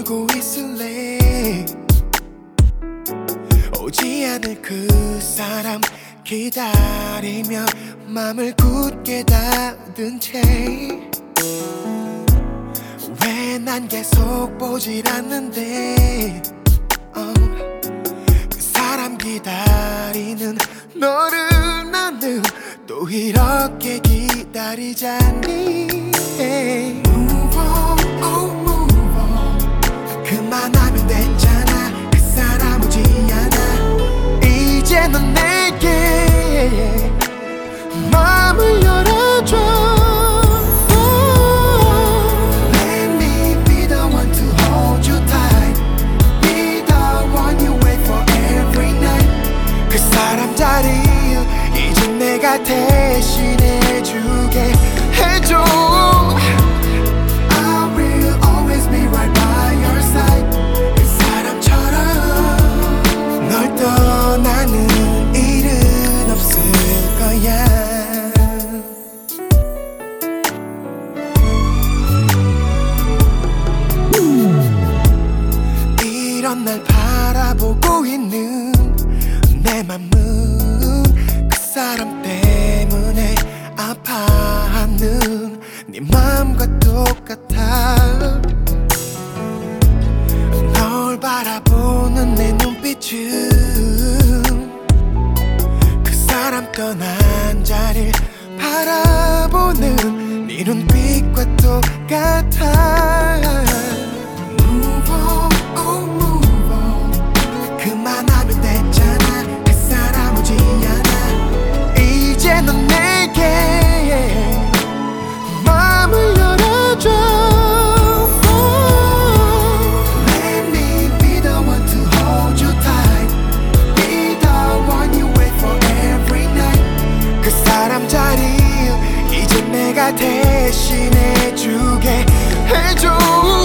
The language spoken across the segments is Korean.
울고 있을래. 오지 않을 그 사람 기다리며 맘을 굳게 닫은 채 왜 난 계속 보질 않는데 그 사람 기다리는 너를 나는 또 이렇게 기다리자니. Move on, oh move on. 그만하면 됐잖아. 그 사람 오지 않아. 이제 넌 내게 마음을 열어줘. Let me be the one to hold you tight. Be the one you wait for every night. 그 사람 자리 이제 내가 대신해주게 해줘. I will always be right by your side. 그 사람처럼 널 떠나는 일은 없을 거야. 이런 날 바라보고 있는 내 맘은 그 사람 때문에 아파하는 네 맘과 똑같아. 널 바라보는 내 눈빛은 그 사람 떠난 자리를 바라보는 네 눈빛과 똑같아. Move on, oh move on. 그만하면 됐잖아. 그 사람 오지 않아. 이제 넌 내게 마음을 열어줘. Let me be the one to hold you tight. Be the one you wait for every night. 그 사람 자리 이제 내가 대신해주게 해줘.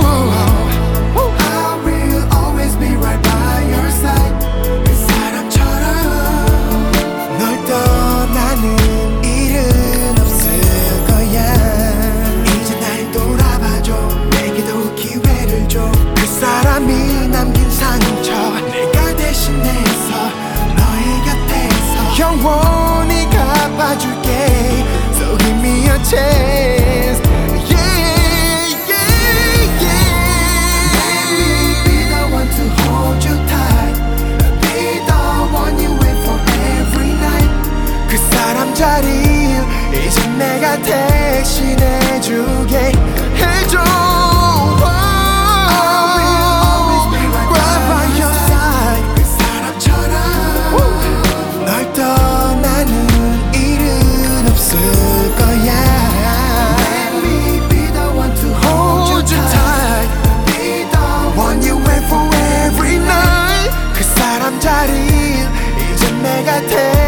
I will always be right by your side. 그 사람처럼 널 떠나는 일은 없을 거야. 이제 날 돌아봐줘. 내게도 기회를 줘. 그 사람이 남긴 상처 내가 대신해서 너의 곁에서 영원히 갚아줄게. So give me a chance. Yeah, yeah, yeah. Let me be the one to hold you tight. Be the one you wait for every night. 그 사람 자리 이제 내가 대신해주게 해줘. Right by your side. 그 사람처럼 널 떠나는 일은 없을 거야. Let me be the one to hold you tight. Be the one you wait for every night. 그 사람 자리 이제 내가